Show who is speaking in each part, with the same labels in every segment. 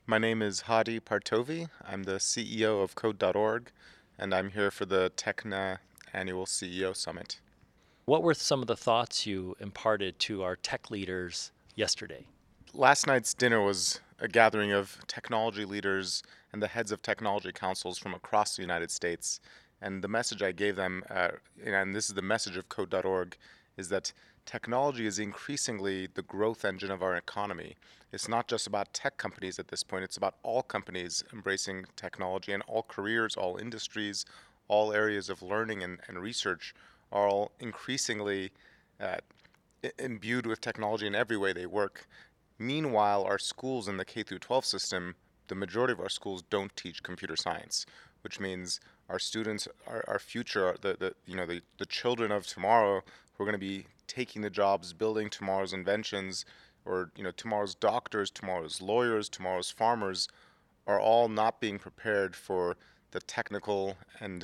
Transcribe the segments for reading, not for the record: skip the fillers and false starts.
Speaker 1: My name is Hadi Partovi. I'm the CEO of Code.org, and I'm here for the Techna Annual CEO Summit.
Speaker 2: What were some of the thoughts you imparted to our tech leaders yesterday?
Speaker 1: Last night's dinner was a gathering of technology leaders and the heads of technology councils from across the United States. And the message I gave them, and this is the message of Code.org, is that technology is increasingly the growth engine of our economy. It's not just about tech companies at this point, it's about all companies embracing technology, and all careers, all industries, all areas of learning and research are all increasingly uh, imbued with technology in every way they work. Meanwhile, our schools in the K through 12 system, the majority of our schools don't teach computer science, which means our students, our future, the children of tomorrow who are going to be taking the jobs, building tomorrow's inventions, or tomorrow's doctors, tomorrow's lawyers, tomorrow's farmers, are all not being prepared for the technical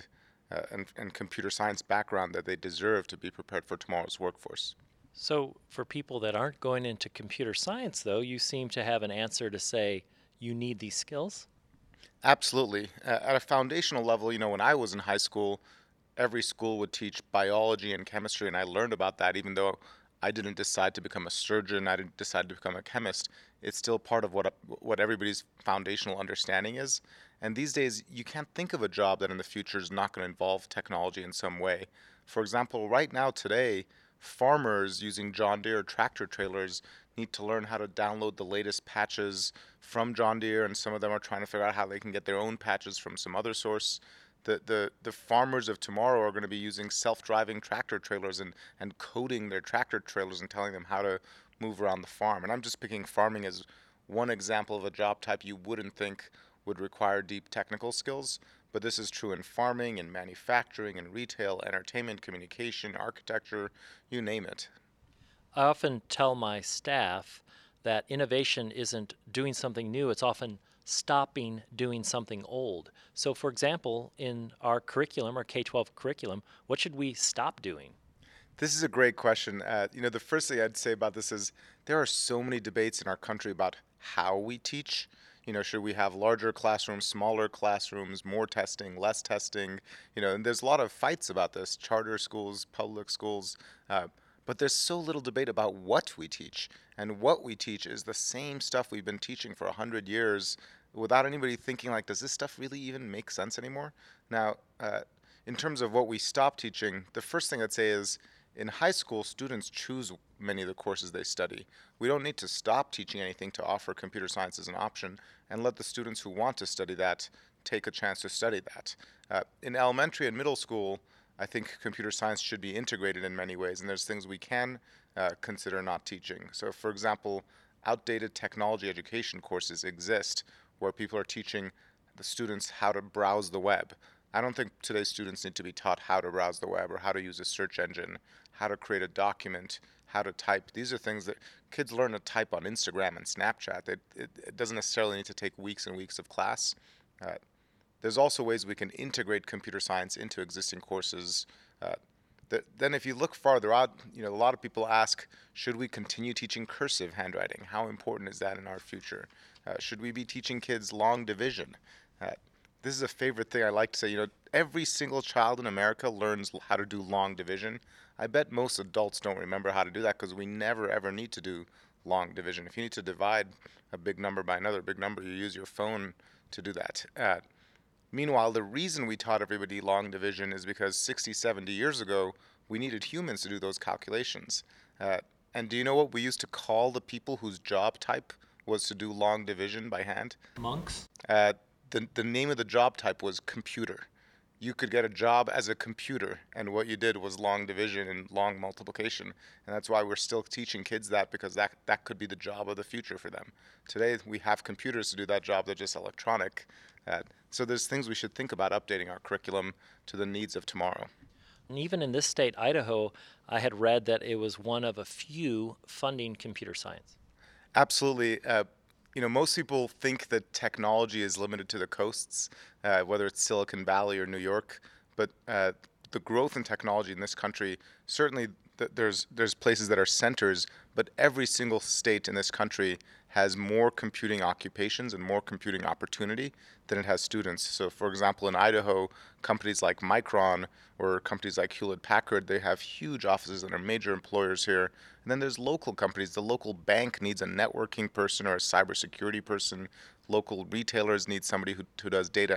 Speaker 1: and computer science background that they deserve to be prepared for tomorrow's workforce.
Speaker 2: So, for people that aren't going into computer science, though, you seem to have an answer to say you need these skills.
Speaker 1: Absolutely. At a foundational level, when I was in high school, every school would teach biology and chemistry, and I learned about that even though I didn't decide to become a surgeon, I didn't decide to become a chemist. It's still part of what everybody's foundational understanding is. And these days, you can't think of a job that in the future is not going to involve technology in some way. For example, right now today, farmers using John Deere tractor trailers need to learn how to download the latest patches from John Deere, and some of them are trying to figure out how they can get their own patches from some other source. The farmers of tomorrow are going to be using self-driving tractor trailers and coding their tractor trailers and telling them how to move around the farm. And I'm just picking farming as one example of a job type you wouldn't think would require deep technical skills, but this is true in farming, in manufacturing, in retail, entertainment, communication, architecture, you name it.
Speaker 2: I often tell my staff that innovation isn't doing something new, it's often stopping doing something old. So, for example, in our curriculum, our K 12 curriculum, what should we stop doing?
Speaker 1: This is a great question. The first thing I'd say about this is there are so many debates in our country about how we teach. Should we have larger classrooms, smaller classrooms, more testing, less testing? And there's a lot of fights about this, charter schools, public schools. But there's so little debate about what we teach. And what we teach is the same stuff we've been teaching for 100 years without anybody thinking, like, does this stuff really even make sense anymore? Now, in terms of what we stop teaching, the first thing I'd say is in high school, students choose many of the courses they study. We don't need to stop teaching anything to offer computer science as an option and let the students who want to study that take a chance to study that. In elementary and middle school, I think computer science should be integrated in many ways, and there's things we can consider not teaching. So, for example, outdated technology education courses exist where people are teaching the students how to browse the web. I don't think today's students need to be taught how to browse the web or how to use a search engine, how to create a document, how to type. These are things that kids learn to type on Instagram and Snapchat. It doesn't necessarily need to take weeks and weeks of class. Uh, there's also ways we can integrate computer science into existing courses. Uh, then, if you look farther out, a lot of people ask, should we continue teaching cursive handwriting? How important is that in our future? Should we be teaching kids long division? Uh, this is a favorite thing I like to say. Every single child in America learns how to do long division. I bet most adults don't remember how to do that because we never ever need to do long division. If you need to divide a big number by another big number, you use your phone to do that. Meanwhile, the reason we taught everybody long division is because 60, 70 years ago, we needed humans to do those calculations. Uh, and do you know what we used to call the people whose job type was to do long division by hand?
Speaker 2: Monks?
Speaker 1: Uh, the name of the job type was computer. You could get a job as a computer, and what you did was long division and long multiplication. And that's why we're still teaching kids that, because that could be the job of the future for them. Today, we have computers to do that job, they're just electronic. So there's things we should think about updating our curriculum to the needs of tomorrow.
Speaker 2: And even in this state, Idaho, I had read that it was one of a few funding computer science.
Speaker 1: Absolutely. Most people think that technology is limited to the coasts, whether it's Silicon Valley or New York, but the growth in technology in this country, certainly there's places that are centers, but every single state in this country has more computing occupations and more computing opportunity than it has students. So, for example, in Idaho, companies like Micron or companies like Hewlett Packard, they have huge offices that are major employers here. And then there's local companies. The local bank needs a networking person or a cybersecurity person. Local retailers need somebody who does data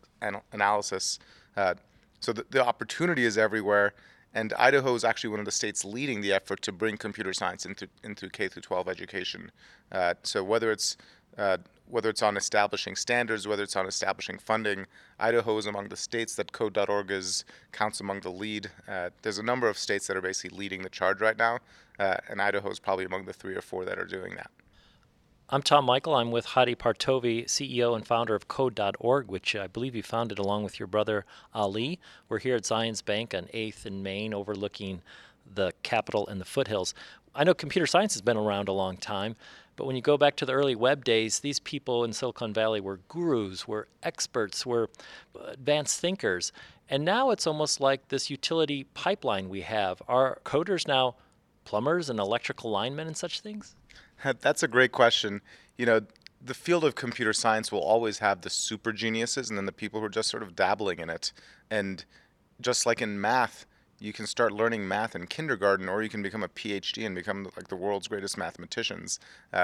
Speaker 1: analysis. Uh, so the opportunity is everywhere, and Idaho is actually one of the states leading the effort to bring computer science into K through 12 education. So uh, whether it's on establishing standards, whether it's on establishing funding, Idaho is among the states that Code.org counts among the lead. There's a number of states that are basically leading the charge right now, and Idaho is probably among the 3 or 4 that are doing that.
Speaker 2: I'm Tom Michael. I'm with Hadi Partovi, CEO and founder of Code.org, which I believe you founded along with your brother Ali. We're here at Zions Bank on 8th and Main, overlooking the Capitol and the foothills. I know computer science has been around a long time, but when you go back to the early web days, these people in Silicon Valley were gurus, were experts, were advanced thinkers. And now it's almost like this utility pipeline we have. Are coders now plumbers and electrical linemen and such things?
Speaker 1: That's a great question. You know, the field of computer science will always have the super geniuses and then the people who are just sort of dabbling in it. And just like in math, you can start learning math in kindergarten, or you can become a PhD and become like the world's greatest mathematicians.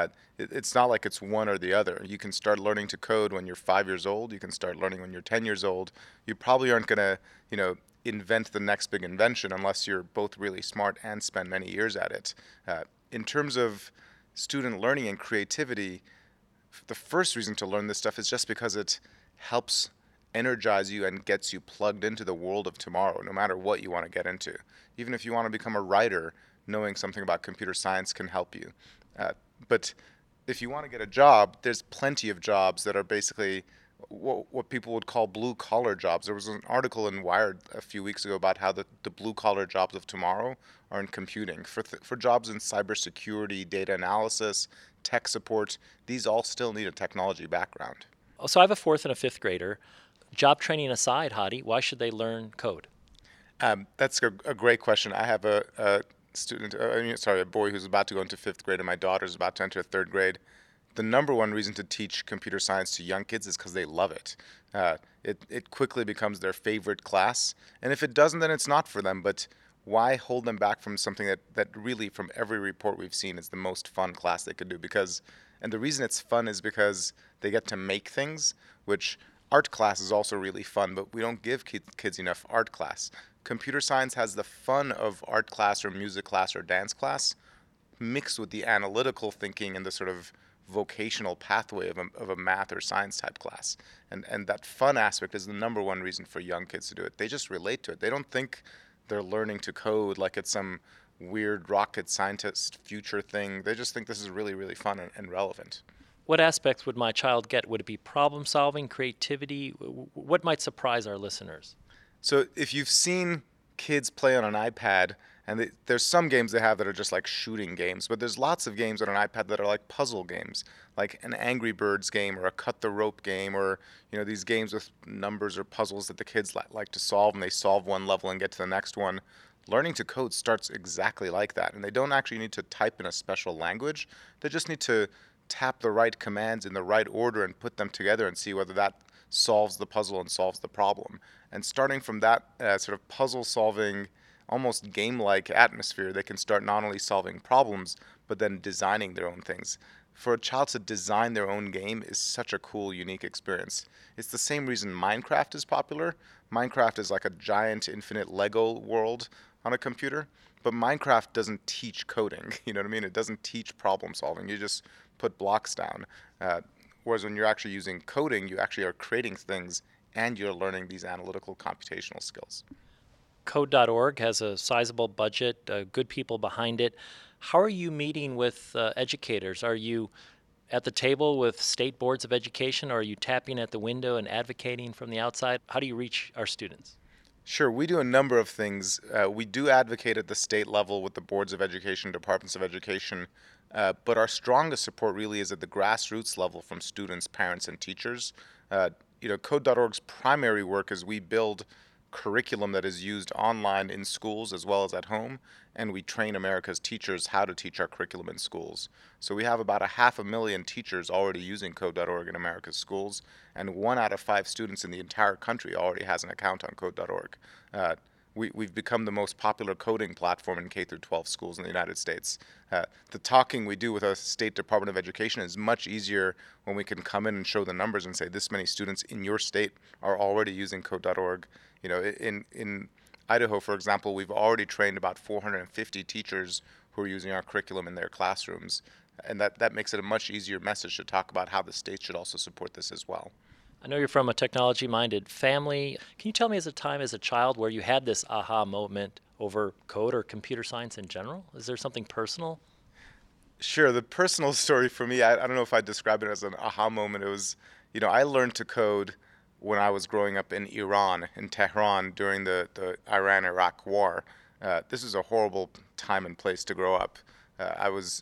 Speaker 1: It's not like it's one or the other. You can start learning to code when you're 5 years old. You can start learning when you're 10 years old. You probably aren't going to, invent the next big invention unless you're both really smart and spend many years at it. In terms of student learning and creativity, the first reason to learn this stuff is just because it helps energize you and gets you plugged into the world of tomorrow, no matter what you want to get into. Even if you want to become a writer, knowing something about computer science can help you. But if you want to get a job, there's plenty of jobs that are basically what people would call blue collar jobs. There was an article in Wired a few weeks ago about how the blue collar jobs of tomorrow are in computing. For jobs in cybersecurity, data analysis, tech support, these all still need a technology background.
Speaker 2: So I have a fourth and a fifth grader. Job training aside, Hadi, why should they learn code?
Speaker 1: That's a great question. I have a a boy who's about to go into fifth grade, and my daughter's about to enter third grade. The number one reason to teach computer science to young kids is because they love it. It quickly becomes their favorite class, and if it doesn't, then it's not for them. But why hold them back from something that really, from every report we've seen, is the most fun class they could do? And the reason it's fun is because they get to make things, which art class is also really fun, but we don't give kids enough art class. Computer science has the fun of art class or music class or dance class mixed with the analytical thinking and the sort of vocational pathway of a math or science type class. And that fun aspect is the number one reason for young kids to do it. They just relate to it. They don't think they're learning to code like it's some weird rocket scientist future thing. They just think this is really, really fun and relevant.
Speaker 2: What aspects would my child get? Would it be problem solving, creativity? What might surprise our listeners?
Speaker 1: So if you've seen kids play on an iPad, and there's some games they have that are just like shooting games, but there's lots of games on an iPad that are like puzzle games, like an Angry Birds game or a cut the rope game, or these games with numbers or puzzles that the kids like to solve, and they solve one level and get to the next one. Learning to code starts exactly like that, and they don't actually need to type in a special language. They just need to tap the right commands in the right order and put them together and see whether that solves the puzzle and solves the problem. And starting from that sort of puzzle solving, almost game-like atmosphere, they can start not only solving problems, but then designing their own things. For a child to design their own game is such a cool, unique experience. It's the same reason Minecraft is popular. Minecraft is like a giant infinite Lego world on a computer, but Minecraft doesn't teach coding. You know what I mean? It doesn't teach problem solving. You just put blocks down. Whereas when you're actually using coding, you actually are creating things and you're learning these analytical computational skills.
Speaker 2: Code.org has a sizable budget, good people behind it. How are you meeting with educators? Are you at the table with state boards of education, or are you tapping at the window and advocating from the outside? How do you reach our students?
Speaker 1: Sure, we do a number of things. We do advocate at the state level with the boards of education, departments of education, but our strongest support really is at the grassroots level from students, parents, and teachers. Code.org's primary work is we build curriculum that is used online in schools as well as at home, and we train America's teachers how to teach our curriculum in schools. So we have about 500,000 teachers already using Code.org in America's schools, and 1 out of 5 students in the entire country already has an account on Code.org. We've become the most popular coding platform in K through 12 schools in the United States. The talking we do with a state Department of Education is much easier when we can come in and show the numbers and say this many students in your state are already using Code.org. You know, in Idaho, for example, we've already trained about 450 teachers who are using our curriculum in their classrooms, and that makes it a much easier message to talk about how the state should also support this as well.
Speaker 2: I know you're from a technology-minded family. Can you tell me as a time as a child where you had this aha moment over code or computer science in general? Is there something personal?
Speaker 1: Sure. The personal story for me, I don't know if I'd describe it as an aha moment. It was, I learned to code when I was growing up in Iran, in Tehran, during the Iran-Iraq war. This is a horrible time and place to grow up. I was,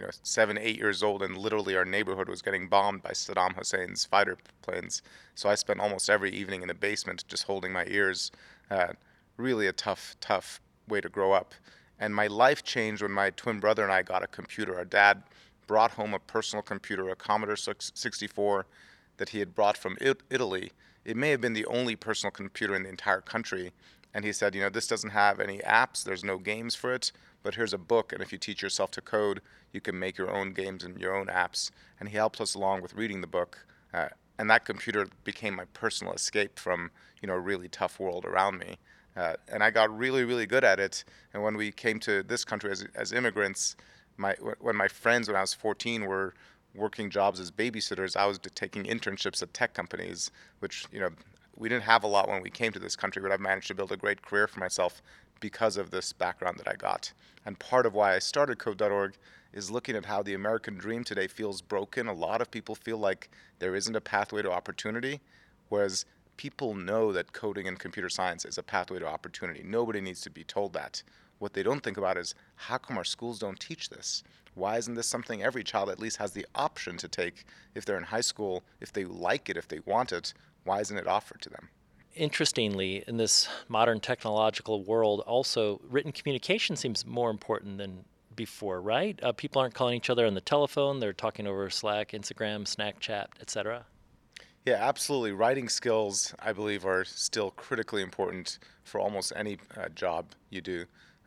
Speaker 1: 7, 8 years old, and literally our neighborhood was getting bombed by Saddam Hussein's fighter planes. So I spent almost every evening in the basement just holding my ears. Really a tough, tough way to grow up. And my life changed when my twin brother and I got a computer. Our dad brought home a personal computer, a Commodore 64, that he had brought from Italy. It may have been the only personal computer in the entire country. And he said, this doesn't have any apps, there's no games for it, but here's a book, and if you teach yourself to code, you can make your own games and your own apps. And he helped us along with reading the book. And that computer became my personal escape from, a really tough world around me. And I got really, really good at it. And when we came to this country as immigrants, when my friends, when I was 14, were working jobs as babysitters, I was taking internships at tech companies, which, we didn't have a lot when we came to this country, but I've managed to build a great career for myself because of this background that I got. And part of why I started Code.org is looking at how the American dream today feels broken. A lot of people feel like there isn't a pathway to opportunity, whereas people know that coding and computer science is a pathway to opportunity. Nobody needs to be told that. What they don't think about is, how come our schools don't teach this? Why isn't this something every child at least has the option to take if they're in high school, if they like it, if they want it? Why isn't it offered to them?
Speaker 2: Interestingly, in this modern technological world, also written communication seems more important than before, right? People aren't calling each other on the telephone, they're talking over Slack, Instagram, Snapchat, etc.
Speaker 1: Yeah, absolutely. Writing skills, I believe, are still critically important for almost any job you do.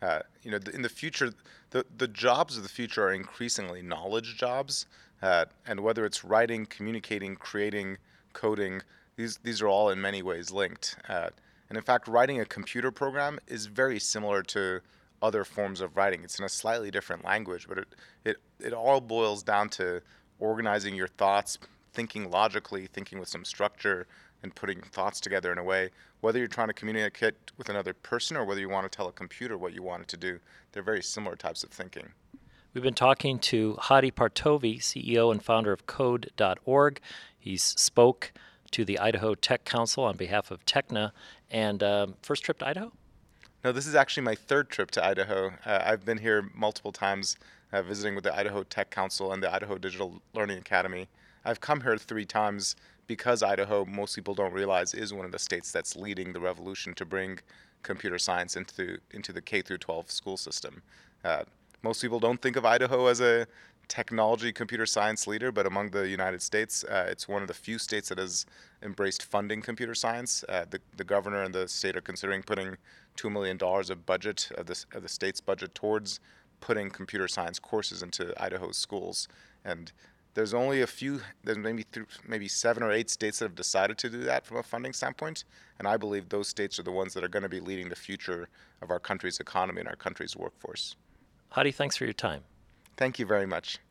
Speaker 1: In the future, the jobs of the future are increasingly knowledge jobs, and whether it's writing, communicating, creating, coding, these are all in many ways linked. And in fact, writing a computer program is very similar to other forms of writing. It's in a slightly different language, but it all boils down to organizing your thoughts, thinking logically, thinking with some structure, and putting thoughts together in a way. Whether you're trying to communicate with another person or whether you want to tell a computer what you want it to do, they're very similar types of thinking.
Speaker 2: We've been talking to Hadi Partovi, CEO and founder of Code.org. He's spoke to the Idaho Tech Council on behalf of Techna. And first trip to Idaho?
Speaker 1: No, this is actually my third trip to Idaho. I've been here multiple times visiting with the Idaho Tech Council and the Idaho Digital Learning Academy. I've come here 3 times because Idaho, most people don't realize, is one of the states that's leading the revolution to bring computer science into the K through 12 school system. Most people don't think of Idaho as a technology computer science leader, but among the United States, it's one of the few states that has embraced funding computer science. The governor and the state are considering putting $2 million of budget of the state's budget towards putting computer science courses into Idaho's schools. And there's only there's maybe 7 or 8 states that have decided to do that from a funding standpoint, and I believe those states are the ones that are going to be leading the future of our country's economy and our country's workforce.
Speaker 2: Hadi, thanks for your time.
Speaker 1: Thank you very much.